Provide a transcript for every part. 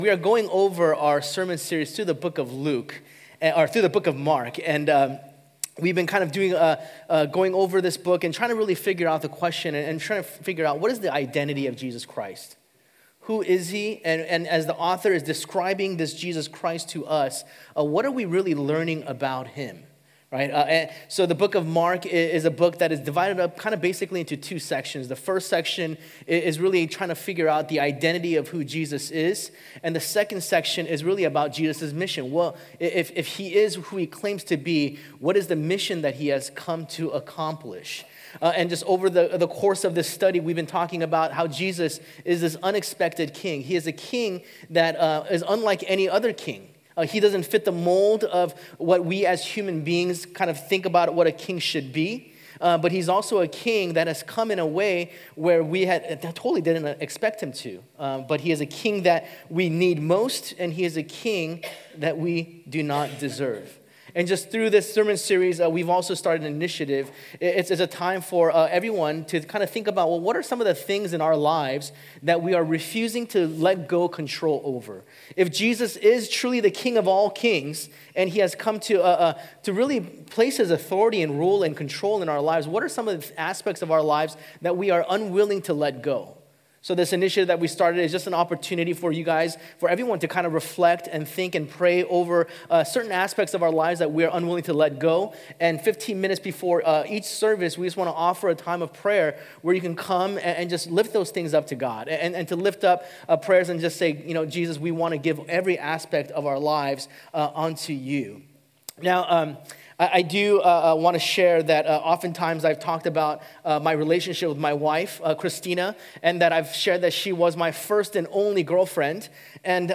We are going over our sermon series through the book of Luke, or through the book of Mark, and we've been kind of doing going over this book and trying to really figure out the question and trying to figure out what is the identity of Jesus Christ. Who is he? And as the author is describing this Jesus Christ to us, what are we really learning about him? Right. So the book of Mark is a book that is divided up kind of basically into two sections. The first section is really trying to figure out the identity of who Jesus is. And the second section is really about Jesus' mission. Well, if he is who he claims to be, what is the mission that he has come to accomplish? And just over the course of this study, we've been talking about how Jesus is this unexpected king. He is a king that is unlike any other king. He doesn't fit the mold of what we as human beings kind of think about what a king should be. But he's also a king that has come in a way where we totally didn't expect him to. But he is a king that we need most, and he is a king that we do not deserve. And just through this sermon series, we've also started an initiative. It's a time for everyone to kind of think about, well, what are some of the things in our lives that we are refusing to let go control over? If Jesus is truly the King of all kings, and he has come to really place his authority and rule and control in our lives, what are some of the aspects of our lives that we are unwilling to let go? So this initiative that we started is just an opportunity for you guys, for everyone to kind of reflect and think and pray over certain aspects of our lives that we're unwilling to let go. And 15 minutes before each service, we just want to offer a time of prayer where you can come and just lift those things up to God. And to lift up prayers and just say, you know, Jesus, we want to give every aspect of our lives onto you. Now, I do want to share that oftentimes I've talked about my relationship with my wife, Christina, and that I've shared that she was my first and only girlfriend. And,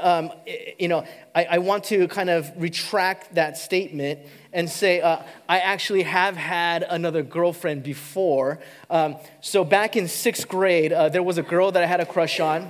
I want to kind of retract that statement and say I actually have had another girlfriend before. So back in sixth grade, there was a girl that I had a crush on.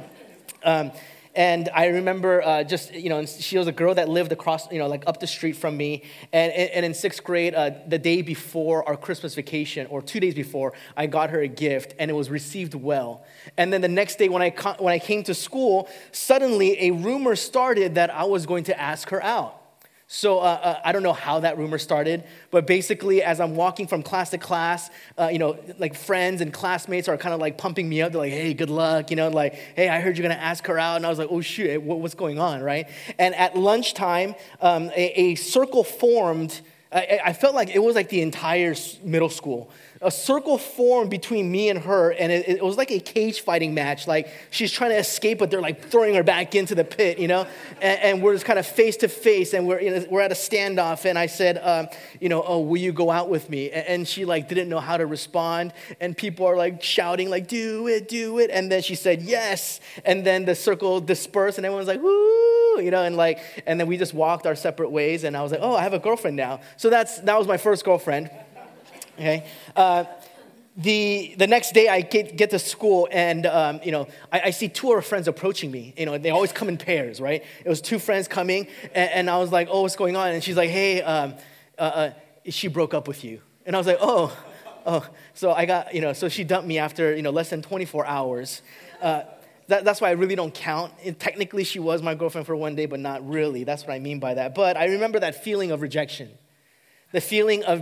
And I remember she was a girl that lived across, up the street from me. And in sixth grade, the day before our Christmas vacation, or 2 days before, I got her a gift, and it was received well. And then the next day when I came to school, suddenly a rumor started that I was going to ask her out. So I don't know how that rumor started, but basically as I'm walking from class to class, like friends and classmates are kind of like pumping me up. They're like, hey, good luck, like, hey, I heard you're going to ask her out. And I was like, oh, shoot, what's going on, right? And at lunchtime, a circle formed. I felt like it was like the entire middle school. A circle formed between me and her, and it was like a cage fighting match. Like she's trying to escape, but they're like throwing her back into the pit, And we're just kind of face to face, and we're at a standoff. And I said, oh, will you go out with me? And she like didn't know how to respond, and people are like shouting, like, do it. And then she said yes, and then the circle dispersed, and everyone's like, woo, and then we just walked our separate ways. And I was like, oh, I have a girlfriend now. So that was my first girlfriend. Okay. The next day I get to school, and I see two of her friends approaching me. They always come in pairs, right? It was two friends coming, and I was like, oh, what's going on? And she's like, hey, she broke up with you. And I was like, oh. So I got, so she dumped me after less than 24 hours. That's why I really don't count. And technically, she was my girlfriend for one day, but not really. That's what I mean by that. But I remember that feeling of rejection, the feeling of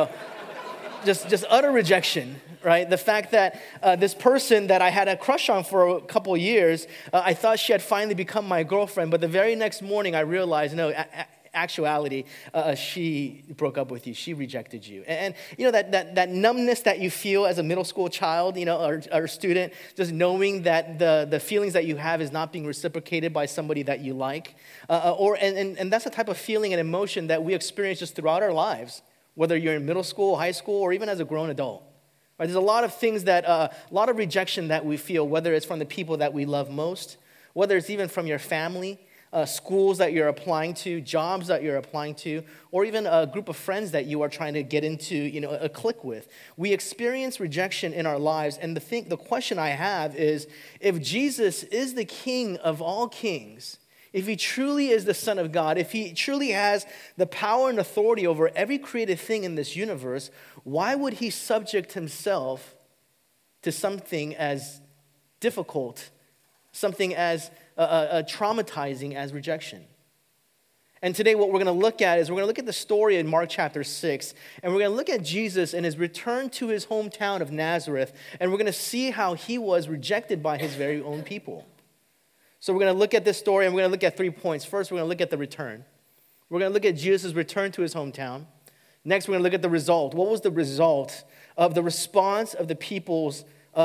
just utter rejection, right? The fact that this person that I had a crush on for a couple years, I thought she had finally become my girlfriend, but the very next morning I realized, no, actuality, she broke up with you. She rejected you. And that numbness that you feel as a middle school child, or student, just knowing that the feelings that you have is not being reciprocated by somebody that you like, and that's the type of feeling and emotion that we experience just throughout our lives. Whether you're in middle school, high school, or even as a grown adult. Right? There's a lot of things a lot of rejection that we feel, whether it's from the people that we love most, whether it's even from your family, schools that you're applying to, jobs that you're applying to, or even a group of friends that you are trying to get into, a clique with. We experience rejection in our lives, and the question I have is, if Jesus is the King of all kings, if he truly is the Son of God, if he truly has the power and authority over every created thing in this universe, why would he subject himself to something as difficult, something as traumatizing as rejection. And today what we're going to look at is we're going to look at the story in Mark chapter 6, and we're going to look at Jesus and his return to his hometown of Nazareth, and we're going to see how he was rejected by his very own people. So we're going to look at this story, and we're going to look at 3 points. First, we're going to look at the return. We're going to look at Jesus' return to his hometown. Next, we're going to look at the result. What was the result of the response of the people's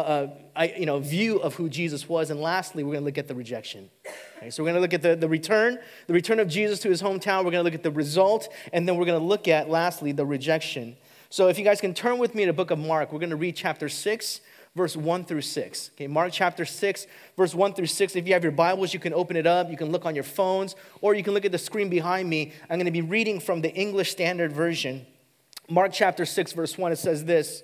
view of who Jesus was? And lastly, we're going to look at the rejection. Okay, so we're going to look at the return of Jesus to his hometown. We're going to look at the result, and then we're going to look at, lastly, the rejection. So if you guys can turn with me to the book of Mark, we're going to read chapter 6, verse 1 through 6. Okay, Mark chapter 6, verse 1 through 6. If you have your Bibles, you can open it up. You can look on your phones, or you can look at the screen behind me. I'm going to be reading from the English Standard Version. Mark chapter 6, verse 1, it says this.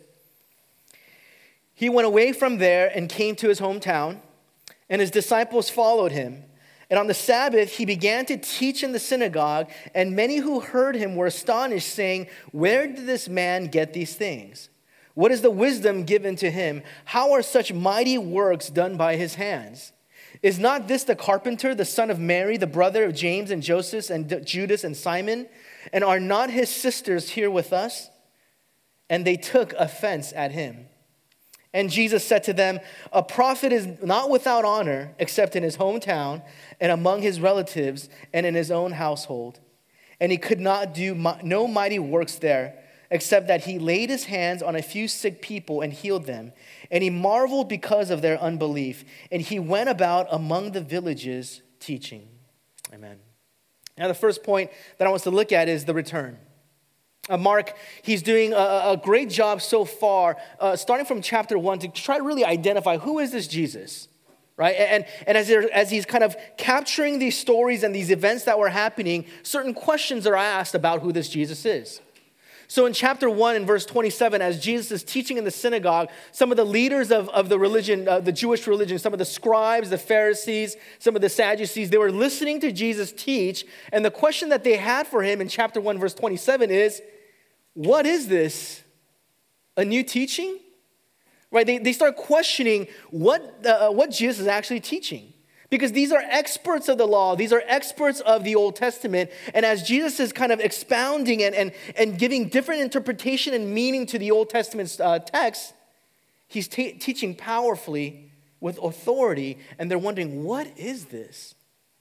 He went away from there and came to his hometown, and his disciples followed him. And on the Sabbath, he began to teach in the synagogue, and many who heard him were astonished, saying, "Where did this man get these things? What is the wisdom given to him? How are such mighty works done by his hands? Is not this the carpenter, the son of Mary, the brother of James and Joseph and Judas and Simon? And are not his sisters here with us?" And they took offense at him. And Jesus said to them, "A prophet is not without honor except in his hometown and among his relatives and in his own household." And he could not do no mighty works there, except that he laid his hands on a few sick people and healed them. And he marveled because of their unbelief. And he went about among the villages teaching. Amen. Now the first point that I want us to look at is the return. Mark, he's doing a great job so far, starting from chapter 1, to try to really identify who is this Jesus, right? And as he's kind of capturing these stories and these events that were happening, certain questions are asked about who this Jesus is. So in chapter 1 in verse 27, as Jesus is teaching in the synagogue, some of the leaders of the religion, the Jewish religion, some of the scribes, the Pharisees, some of the Sadducees, they were listening to Jesus teach. And the question that they had for him in chapter 1 verse 27 is, what is this? A new teaching? Right? They start questioning what Jesus is actually teaching. Because these are experts of the law. These are experts of the Old Testament. And as Jesus is kind of expounding and giving different interpretation and meaning to the Old Testament's text, he's teaching powerfully with authority. And they're wondering, what is this?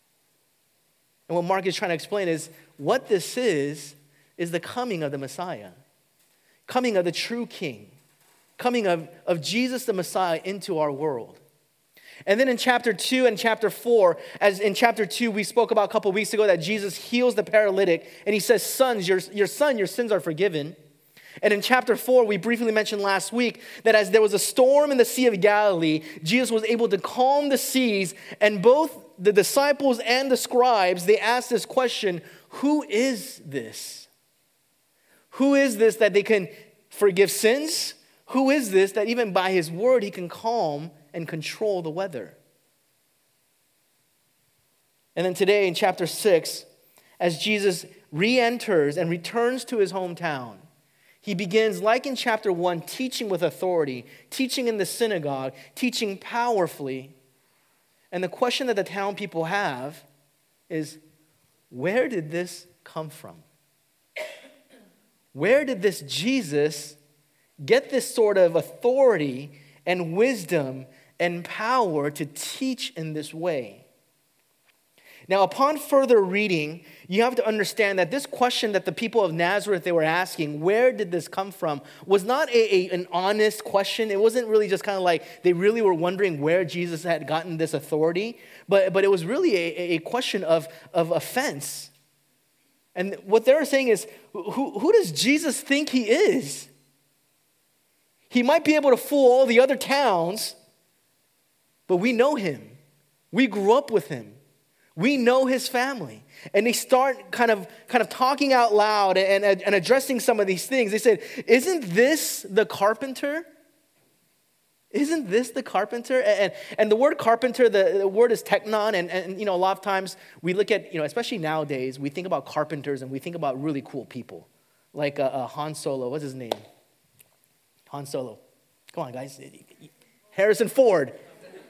And what Mark is trying to explain is what this is the coming of the Messiah, coming of the true King, coming of Jesus the Messiah into our world. And then in chapter 2 and chapter 4, as in chapter 2 we spoke about a couple weeks ago that Jesus heals the paralytic and he says, "Sons, your sins are forgiven." And in chapter 4, we briefly mentioned last week that as there was a storm in the Sea of Galilee, Jesus was able to calm the seas, and both the disciples and the scribes, they asked this question, who is this? Who is this that they can forgive sins? Who is this that even by his word he can calm and control the weather? And then today in chapter 6, as Jesus re-enters and returns to his hometown, he begins, like in chapter 1, teaching with authority, teaching in the synagogue, teaching powerfully. And the question that the town people have is, where did this come from? Where did this Jesus get this sort of authority and wisdom and power to teach in this way? Now, upon further reading, you have to understand that this question that the people of Nazareth, they were asking, where did this come from, was not an honest question. It wasn't really just kind of like they really were wondering where Jesus had gotten this authority, but it was really a question of offense. And what they're saying is, who does Jesus think he is? He might be able to fool all the other towns, but we know him. We grew up with him. We know his family. And they start kind of talking out loud and addressing some of these things. They said, isn't this the carpenter? Isn't this the carpenter? And the word carpenter, the word is teknon. And a lot of times we look at, especially nowadays, we think about carpenters and we think about really cool people. Like Han Solo. What's his name? Han Solo. Come on, guys. Harrison Ford.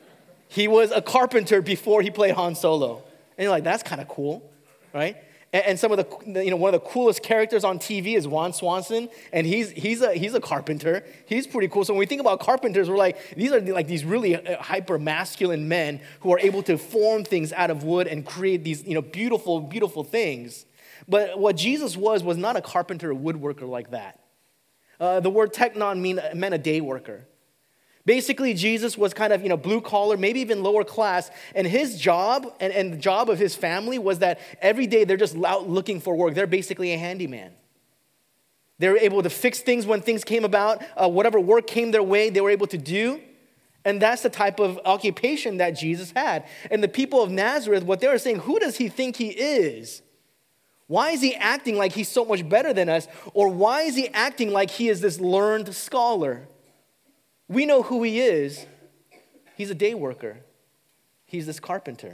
He was a carpenter before he played Han Solo. And you're like, that's kind of cool, right? And some of the, one of the coolest characters on TV is Ron Swanson, and he's a carpenter. He's pretty cool. So when we think about carpenters, we're like, these are like these really hyper masculine men who are able to form things out of wood and create these, beautiful, beautiful things. But what Jesus was not a carpenter or woodworker like that. The word teknon meant a day worker. Basically, Jesus was kind of, blue collar, maybe even lower class. And his job and the job of his family was that every day they're just out looking for work. They're basically a handyman. They were able to fix things when things came about. Whatever work came their way, they were able to do. And that's the type of occupation that Jesus had. And the people of Nazareth, what they were saying, who does he think he is? Why is he acting like he's so much better than us? Or why is he acting like he is this learned scholar? We know who he is. He's a day worker. He's this carpenter.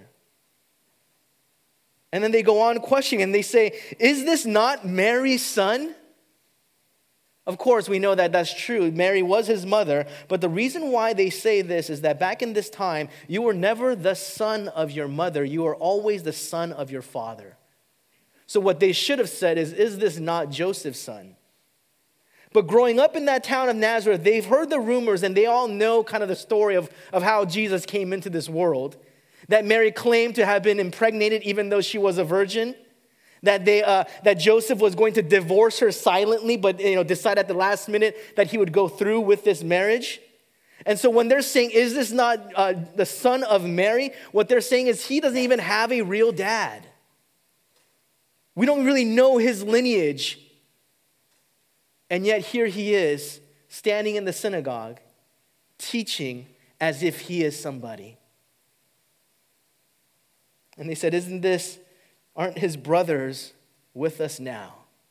And then they go on questioning and they say, is this not Mary's son? Of course, we know that that's true. Mary was his mother. But the reason why they say this is that back in this time, you were never the son of your mother. You were always the son of your father. So what they should have said is this not Joseph's son? But growing up in that town of Nazareth, they've heard the rumors and they all know kind of the story of how Jesus came into this world. That Mary claimed to have been impregnated even though she was a virgin. That Joseph was going to divorce her silently, but decide at the last minute that he would go through with this marriage. And so when they're saying, is this not the son of Mary? What they're saying is he doesn't even have a real dad. We don't really know his lineage. And yet here he is, standing in the synagogue, teaching as if he is somebody. And they said, aren't his brothers with us now?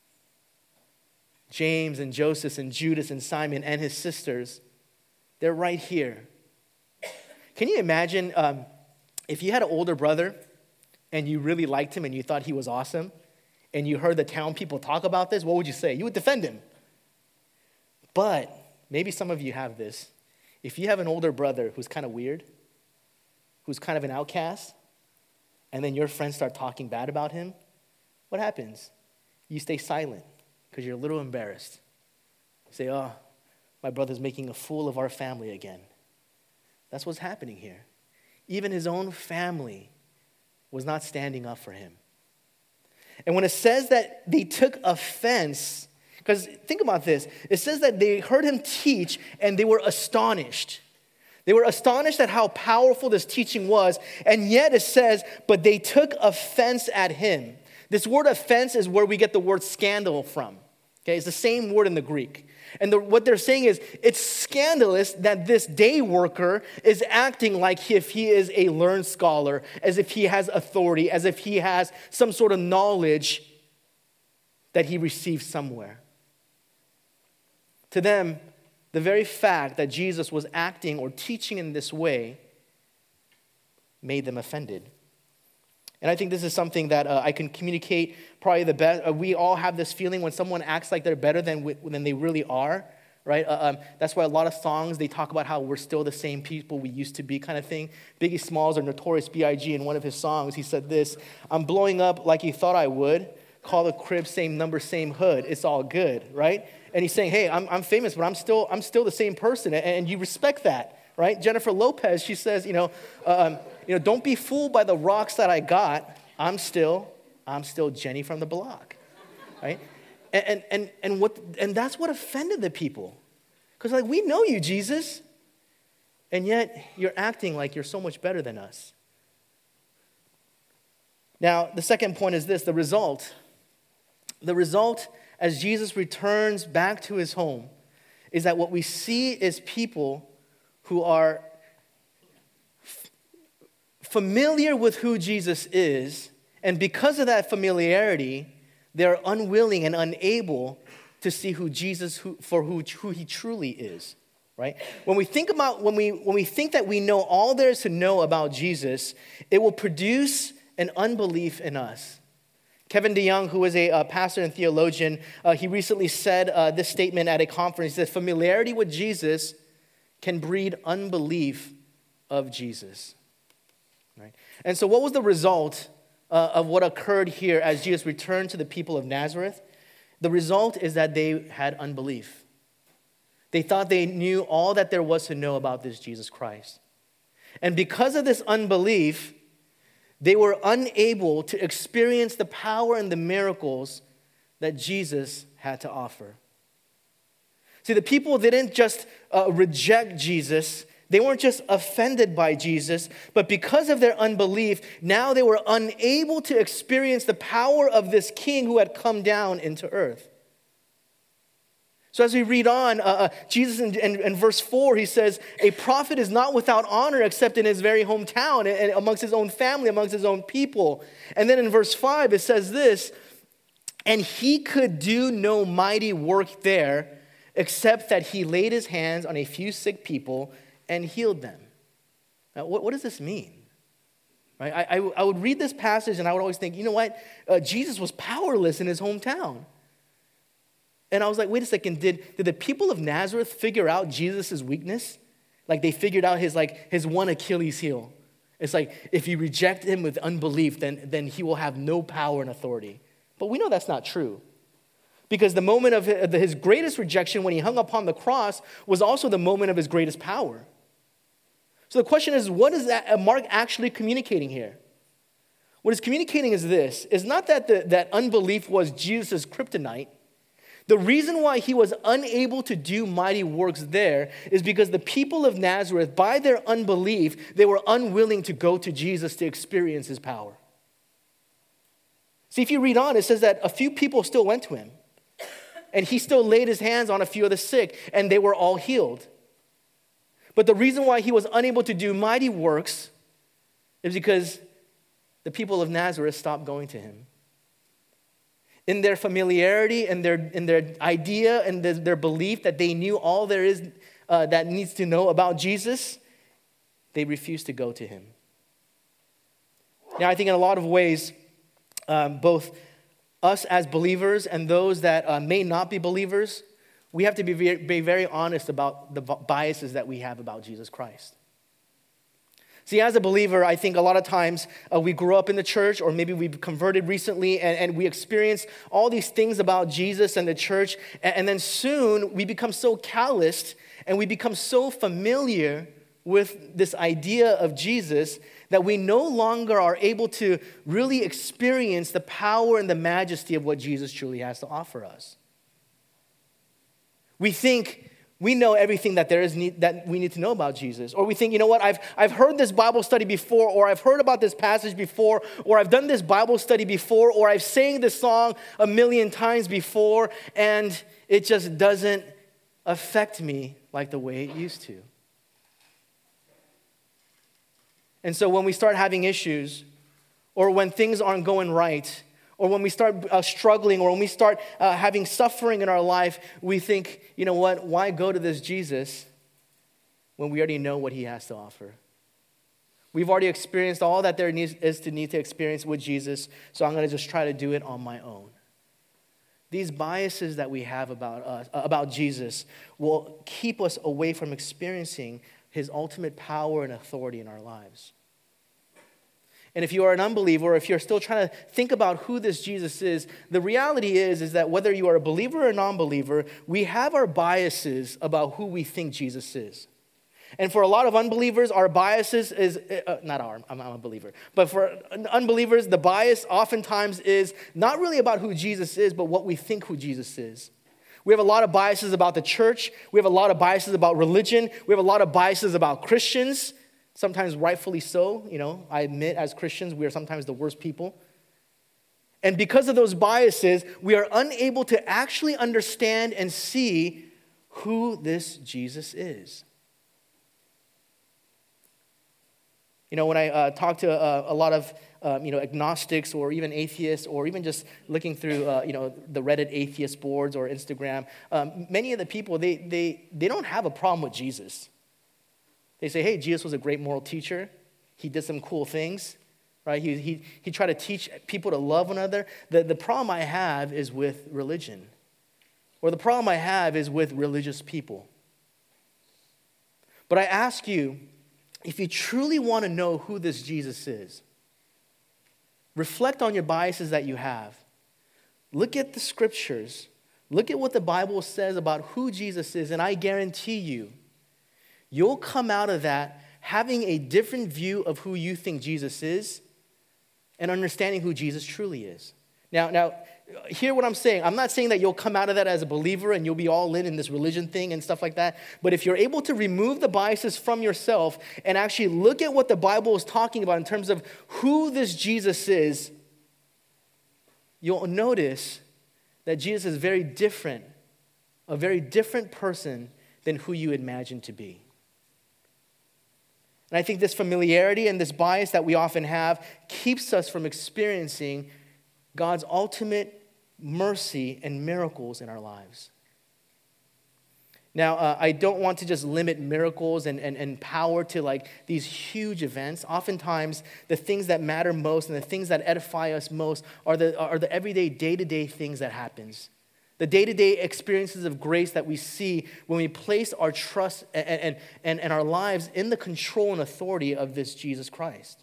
James and Joseph and Judas and Simon and his sisters, they're right here. Can you imagine if you had an older brother and you really liked him and you thought he was awesome, and you heard the town people talk about this, what would you say? You would defend him. But maybe some of you have this. If you have an older brother who's kind of weird, who's kind of an outcast, and then your friends start talking bad about him, what happens? You stay silent because you're a little embarrassed. You say, oh, my brother's making a fool of our family again. That's what's happening here. Even his own family was not standing up for him. And when it says that they took offense, because think about this. It says that they heard him teach and they were astonished. They were astonished at how powerful this teaching was. And yet it says, but they took offense at him. This word offense is where we get the word scandal from. Okay, it's the same word in the Greek. And what they're saying is, it's scandalous that this day worker is acting like if he is a learned scholar, as if he has authority, as if he has some sort of knowledge that he received somewhere. To them, the very fact that Jesus was acting or teaching in this way made them offended. And I think this is something that I can communicate probably the best. We all have this feeling when someone acts like they're better than they really are, right? That's why a lot of songs, they talk about how we're still the same people we used to be kind of thing. Biggie Smalls or Notorious B.I.G. in one of his songs, he said this, I'm blowing up like you thought I would. Call the crib, same number, same hood. It's all good, right? And he's saying, hey, I'm famous, but I'm still the same person. And you respect that, right? Jennifer Lopez, she says, don't be fooled by the rocks that I got. I'm still Jenny from the block, right? And that's what offended the people. Because we know you, Jesus. And yet you're acting like you're so much better than us. Now, the second point is this, the result. The result as Jesus returns back to his home is that what we see is people who are familiar with who Jesus is, and because of that familiarity, they're unwilling and unable to see who Jesus who he truly is, right? When we think that we know all there is to know about Jesus, it will produce an unbelief in us. Kevin DeYoung, who is a pastor and theologian, he recently said this statement at a conference. He said, familiarity with Jesus can breed unbelief of Jesus. right? And so what was the result of what occurred here as Jesus returned to the people of Nazareth? The result is that they had unbelief. They thought they knew all that there was to know about this Jesus Christ. And because of this unbelief, they were unable to experience the power and the miracles that Jesus had to offer. See, the people didn't just reject Jesus. They weren't just offended by Jesus, but because of their unbelief, now they were unable to experience the power of this king who had come down into earth. So as we read on, Jesus in verse 4, he says, a prophet is not without honor except in his very hometown and amongst his own family, amongst his own people. And then in verse 5, it says this, and he could do no mighty work there except that he laid his hands on a few sick people and healed them. Now, what does this mean? Right? I would read this passage and I would always think, you know what? Jesus was powerless in his hometown. And I was like, wait a second, did the people of Nazareth figure out Jesus' weakness? Like they figured out his one Achilles heel. It's like if you reject him with unbelief, then he will have no power and authority. But we know that's not true. Because the moment of his greatest rejection when he hung upon the cross was also the moment of his greatest power. So the question is, what is that Mark actually communicating here? What he's communicating is this, is not that that unbelief was Jesus' kryptonite. The reason why he was unable to do mighty works there is because the people of Nazareth, by their unbelief, they were unwilling to go to Jesus to experience his power. See, if you read on, it says that a few people still went to him. And he still laid his hands on a few of the sick, and they were all healed. But the reason why he was unable to do mighty works is because the people of Nazareth stopped going to him. In their familiarity and their idea and their belief that they knew all there is that needs to know about Jesus, they refused to go to him. Now, I think in a lot of ways, both us as believers and those that may not be believers, we have to be very honest about the biases that we have about Jesus Christ. See, as a believer, I think a lot of times we grew up in the church, or maybe we've converted recently, and we experience all these things about Jesus and the church, and then soon we become so calloused and we become so familiar with this idea of Jesus that we no longer are able to really experience the power and the majesty of what Jesus truly has to offer us. We think we know everything that there is that we need to know about Jesus. Or we think, you know what, I've heard this Bible study before, or I've heard about this passage before, or I've done this Bible study before, or I've sang this song a million times before, and it just doesn't affect me like the way it used to. And so when we start having issues, or when things aren't going right, or when we start struggling, or when we start having suffering in our life, we think, you know what, why go to this Jesus when we already know what he has to offer? We've already experienced all that there is to need to experience with Jesus, so I'm going to just try to do it on my own. These biases that we have about Jesus will keep us away from experiencing his ultimate power and authority in our lives. And if you are an unbeliever, or if you're still trying to think about who this Jesus is, the reality is that whether you are a believer or a non-believer, we have our biases about who we think Jesus is. And for a lot of unbelievers, our biases is, I'm a believer, but for unbelievers, the bias oftentimes is not really about who Jesus is, but what we think who Jesus is. We have a lot of biases about the church. We have a lot of biases about religion. We have a lot of biases about Christians. Sometimes rightfully so, I admit as Christians, we are sometimes the worst people. And because of those biases, we are unable to actually understand and see who this Jesus is. When I talk to a lot of, agnostics or even atheists, or even just looking through, the Reddit atheist boards or Instagram, many of the people, they don't have a problem with Jesus. They say, hey, Jesus was a great moral teacher. He did some cool things, right? He tried to teach people to love one another. The problem I have is with religion. Or the problem I have is with religious people. But I ask you, if you truly want to know who this Jesus is, reflect on your biases that you have. Look at the scriptures. Look at what the Bible says about who Jesus is, and I guarantee you, you'll come out of that having a different view of who you think Jesus is and understanding who Jesus truly is. Now, hear what I'm saying. I'm not saying that you'll come out of that as a believer and you'll be all in this religion thing and stuff like that. But if you're able to remove the biases from yourself and actually look at what the Bible is talking about in terms of who this Jesus is, you'll notice that Jesus is very different, a very different person than who you imagined to be. And I think this familiarity and this bias that we often have keeps us from experiencing God's ultimate mercy and miracles in our lives. Now, I don't want to just limit miracles and power to like these huge events. Oftentimes, the things that matter most and the things that edify us most are the everyday, day-to-day things that happens. The day-to-day experiences of grace that we see when we place our trust and our lives in the control and authority of this Jesus Christ.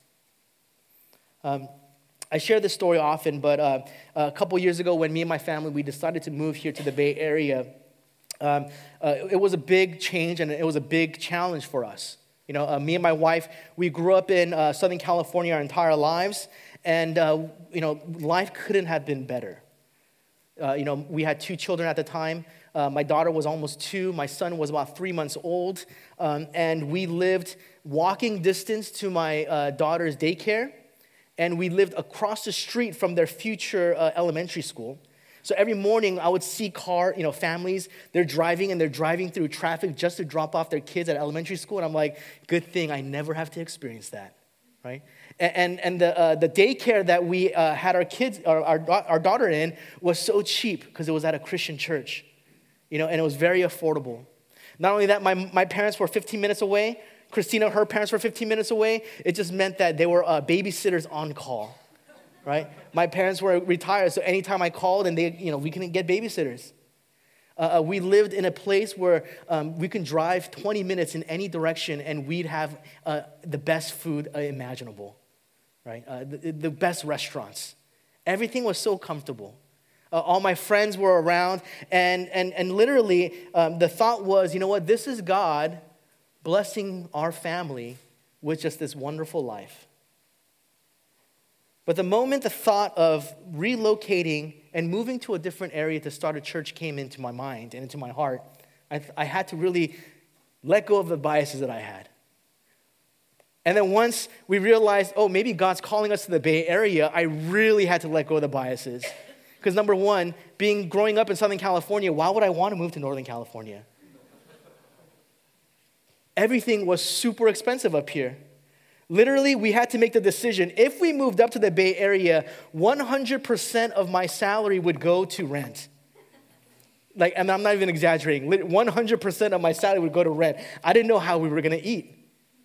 I share this story often, but a couple years ago when me and my family, we decided to move here to the Bay Area, it was a big change and it was a big challenge for us. You know, me and my wife, we grew up in Southern California our entire lives, and, life couldn't have been better. We had 2 children at the time. My daughter was almost 2. My son was about 3 months old. And we lived walking distance to my daughter's daycare. And we lived across the street from their future elementary school. So every morning I would see families, they're driving through traffic just to drop off their kids at elementary school. And I'm like, good thing I never have to experience that, right? And the daycare that we had our kids, our daughter in, was so cheap because it was at a Christian church, and it was very affordable. Not only that, my parents were 15 minutes away. Christina, her parents were 15 minutes away. It just meant that they were babysitters on call, right? My parents were retired, so anytime I called and we couldn't get babysitters. We lived in a place where we can drive 20 minutes in any direction and we'd have the best food imaginable, right? The best restaurants. Everything was so comfortable. All my friends were around, and literally the thought was, you know what, this is God blessing our family with just this wonderful life. But the moment the thought of relocating and moving to a different area to start a church came into my mind and into my heart, I had to really let go of the biases that I had. And then once we realized, maybe God's calling us to the Bay Area, I really had to let go of the biases. Because number one, growing up in Southern California, why would I want to move to Northern California? Everything was super expensive up here. Literally, we had to make the decision. If we moved up to the Bay Area, 100% of my salary would go to rent. And I'm not even exaggerating. 100% of my salary would go to rent. I didn't know how we were going to eat.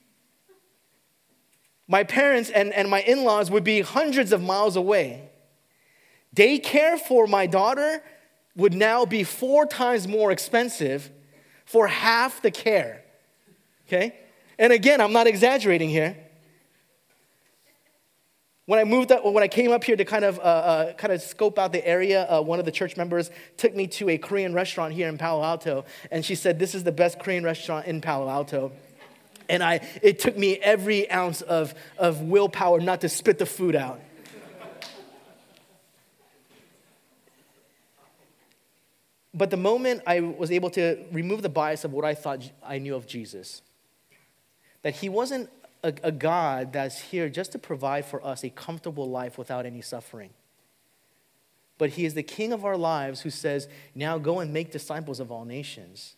My parents and my in-laws would be hundreds of miles away. Daycare for my daughter would now be 4 times more expensive for half the care. Okay? And again, I'm not exaggerating here. When I came up here to kind of scope out the area, one of the church members took me to a Korean restaurant here in Palo Alto, and she said, "This is the best Korean restaurant in Palo Alto." And it took me every ounce of willpower not to spit the food out. But the moment I was able to remove the bias of what I thought I knew of Jesus, that he wasn't a God that's here just to provide for us a comfortable life without any suffering. But he is the King of our lives who says, now go and make disciples of all nations.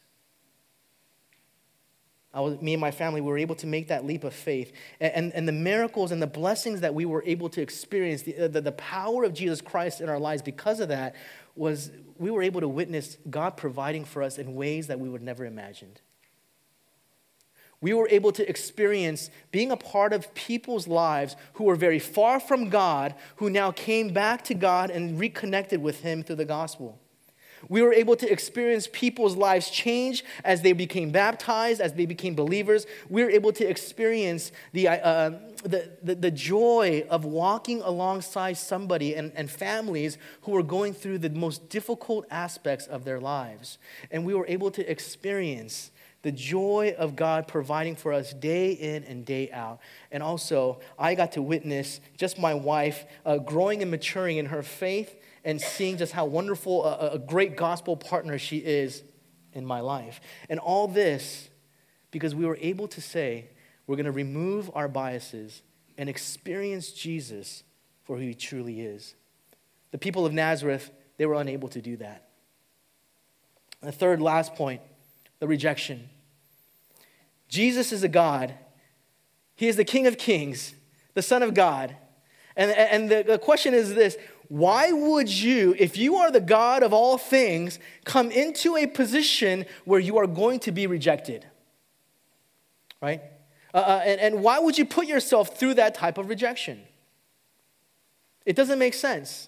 Me and my family, we were able to make that leap of faith. And the miracles and the blessings that we were able to experience, the power of Jesus Christ in our lives because of that, was we were able to witness God providing for us in ways that we would never imagined. We were able to experience being a part of people's lives who were very far from God, who now came back to God and reconnected with him through the gospel. We were able to experience people's lives change as they became baptized, as they became believers. We were able to experience the joy of walking alongside somebody and families who were going through the most difficult aspects of their lives. And we were able to experience the joy of God providing for us day in and day out. And also, I got to witness just my wife growing and maturing in her faith and seeing just how wonderful a great gospel partner she is in my life. And all this because we were able to say, we're going to remove our biases and experience Jesus for who he truly is. The people of Nazareth, they were unable to do that. The third, last point, the rejection. Jesus is a God. He is the King of Kings, the Son of God. And the question is this: why would you, if you are the God of all things, come into a position where you are going to be rejected? Right? And why would you put yourself through that type of rejection? It doesn't make sense.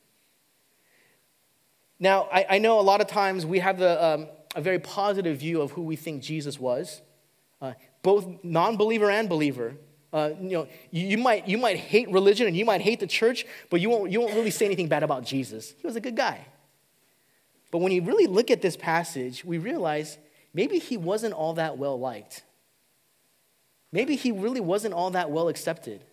Now, I know a lot of times we have a very positive view of who we think Jesus was, both non-believer and believer. You might hate religion and you might hate the church, but you won't really say anything bad about Jesus. He was a good guy. But when you really look at this passage, we realize maybe he wasn't all that well liked. Maybe he really wasn't all that well accepted.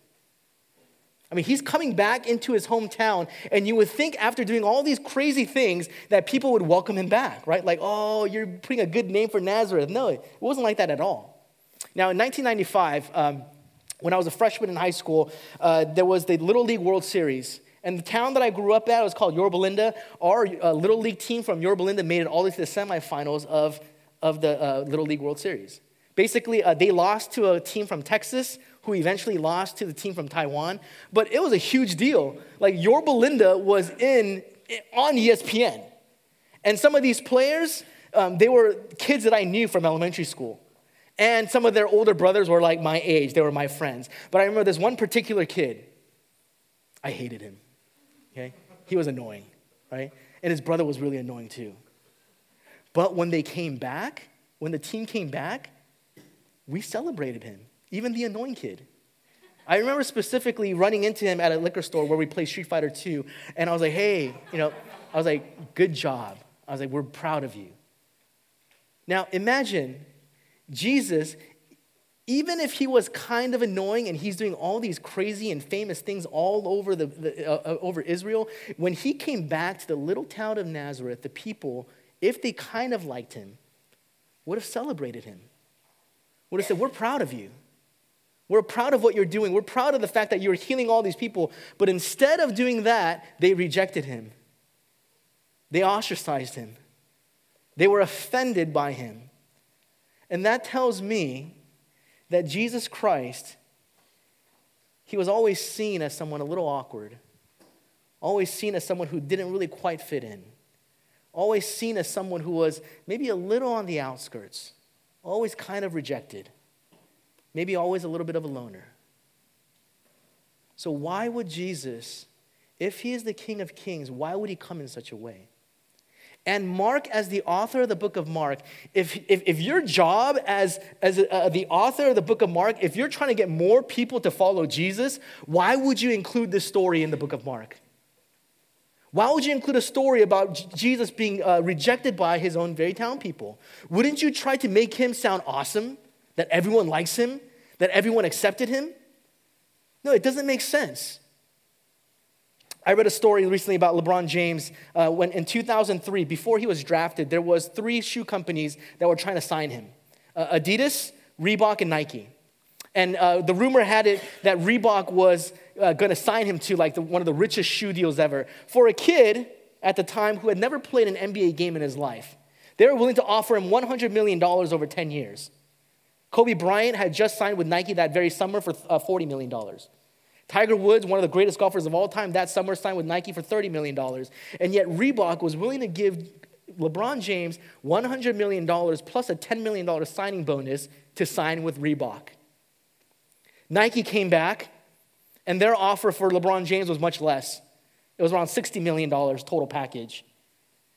I mean, he's coming back into his hometown, and you would think after doing all these crazy things that people would welcome him back, right? Like, oh, you're putting a good name for Nazareth. No, it wasn't like that at all. Now, in 1995, when I was a freshman in high school, there was the Little League World Series. And the town that I grew up at was called Yorba Linda. Our Little League team from Yorba Linda made it all the way to the semifinals of the Little League World Series. Basically, they lost to a team from Texas, who eventually lost to the team from Taiwan. But it was a huge deal. Like, Yorba Linda was on ESPN. And some of these players, they were kids that I knew from elementary school. And some of their older brothers were like my age. They were my friends. But I remember this one particular kid. I hated him. Okay? He was annoying, right? And his brother was really annoying too. But when they came back, when the team came back, we celebrated him, even the annoying kid. I remember specifically running into him at a liquor store where we played Street Fighter 2, and I was like, hey, I was like, good job. I was like, we're proud of you. Now, imagine Jesus, even if he was kind of annoying and he's doing all these crazy and famous things all over over Israel, when he came back to the little town of Nazareth, the people, if they kind of liked him, would have celebrated him. Would have said, we're proud of you. We're proud of what you're doing. We're proud of the fact that you're healing all these people. But instead of doing that, they rejected him. They ostracized him. They were offended by him. And that tells me that Jesus Christ, he was always seen as someone a little awkward, always seen as someone who didn't really quite fit in, always seen as someone who was maybe a little on the outskirts, always kind of rejected, maybe always a little bit of a loner. So why would Jesus, if he is the King of Kings, why would he come in such a way? And Mark, as the author of the book of Mark, if your job as the author of the book of Mark, if you're trying to get more people to follow Jesus, why would you include this story in the book of Mark? Why would you include a story about Jesus being rejected by his own very town people? Wouldn't you try to make him sound awesome, that everyone likes him, that everyone accepted him? No, it doesn't make sense. I read a story recently about LeBron James when in 2003, before he was drafted, there was 3 shoe companies that were trying to sign him. Adidas, Reebok, and Nike. And the rumor had it that Reebok was going to sign him to one of the richest shoe deals ever. For a kid at the time who had never played an NBA game in his life, they were willing to offer him $100 million over 10 years. Kobe Bryant had just signed with Nike that very summer for $40 million. Tiger Woods, one of the greatest golfers of all time, that summer signed with Nike for $30 million. And yet Reebok was willing to give LeBron James $100 million plus a $10 million signing bonus to sign with Reebok. Nike came back, and their offer for LeBron James was much less. It was around $60 million total package.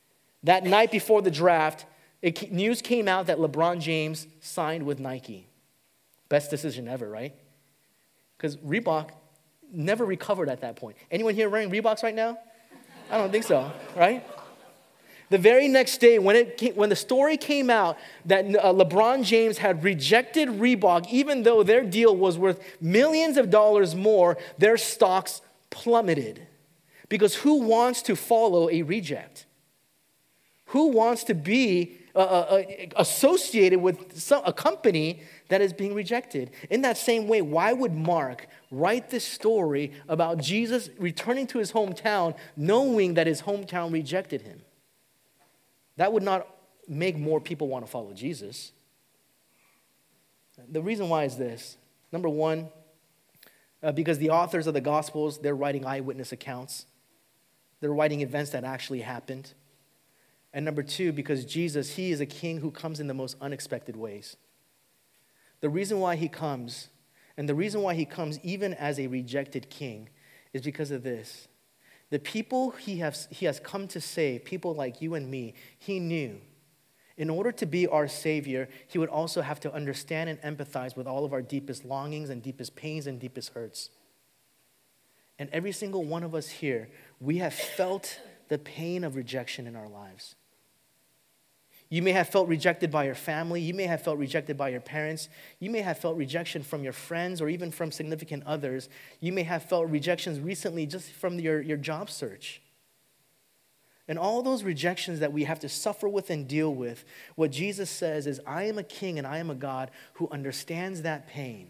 That night before the draft, news came out that LeBron James signed with Nike. Best decision ever, right? Because Reebok never recovered at that point. Anyone here wearing Reeboks right now? I don't think so, right? The very next day, when the story came out that LeBron James had rejected Reebok, even though their deal was worth millions of dollars more, their stocks plummeted. Because who wants to follow a reject? Who wants to be associated with a company that is being rejected? In that same way, why would Mark write this story about Jesus returning to his hometown knowing that his hometown rejected him? That would not make more people want to follow Jesus. The reason why is this. Number one, because the authors of the Gospels, they're writing eyewitness accounts. They're writing events that actually happened. And number two, because Jesus, he is a king who comes in the most unexpected ways. The reason why he comes, and the reason why he comes even as a rejected king, is because of this. The people he has come to save, people like you and me, he knew in order to be our Savior, he would also have to understand and empathize with all of our deepest longings and deepest pains and deepest hurts. And every single one of us here, we have felt the pain of rejection in our lives. You may have felt rejected by your family. You may have felt rejected by your parents. You may have felt rejection from your friends or even from significant others. You may have felt rejections recently just from your job search. And all those rejections that we have to suffer with and deal with, what Jesus says is, I am a king and I am a God who understands that pain.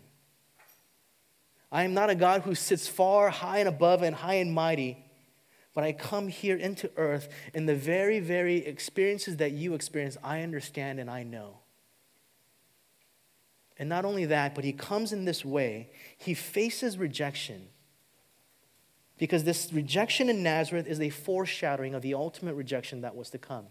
I am not a God who sits far, high and above and high and mighty, but I come here into earth, and the very, very experiences that you experience, I understand and I know. And not only that, but he comes in this way. He faces rejection. Because this rejection in Nazareth is a foreshadowing of the ultimate rejection that was to come.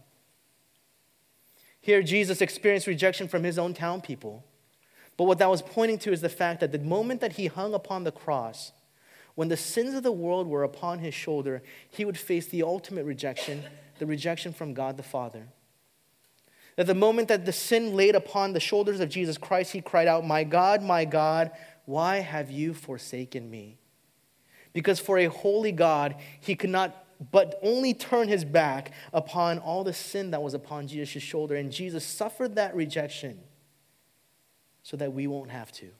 Here, Jesus experienced rejection from his own town people. But what that was pointing to is the fact that the moment that he hung upon the cross, when the sins of the world were upon his shoulder, he would face the ultimate rejection, the rejection from God the Father. At the moment that the sin laid upon the shoulders of Jesus Christ, he cried out, my God, why have you forsaken me? Because for a holy God, he could not but only turn his back upon all the sin that was upon Jesus' shoulder. And Jesus suffered that rejection so that we won't have to.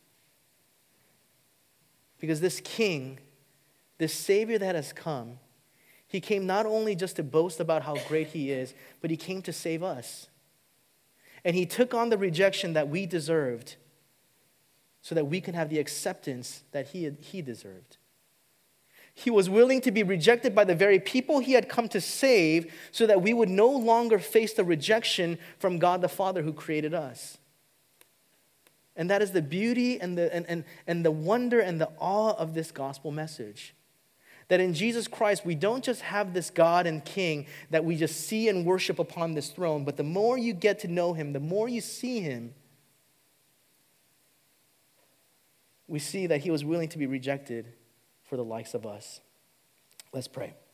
Because this king, this Savior that has come, he came not only just to boast about how great he is, but he came to save us. And he took on the rejection that we deserved so that we can have the acceptance that he deserved. He was willing to be rejected by the very people he had come to save so that we would no longer face the rejection from God the Father who created us. And that is the beauty and the wonder and the awe of this gospel message. That in Jesus Christ, we don't just have this God and King that we just see and worship upon this throne, but the more you get to know him, the more you see him, we see that he was willing to be rejected for the likes of us. Let's pray.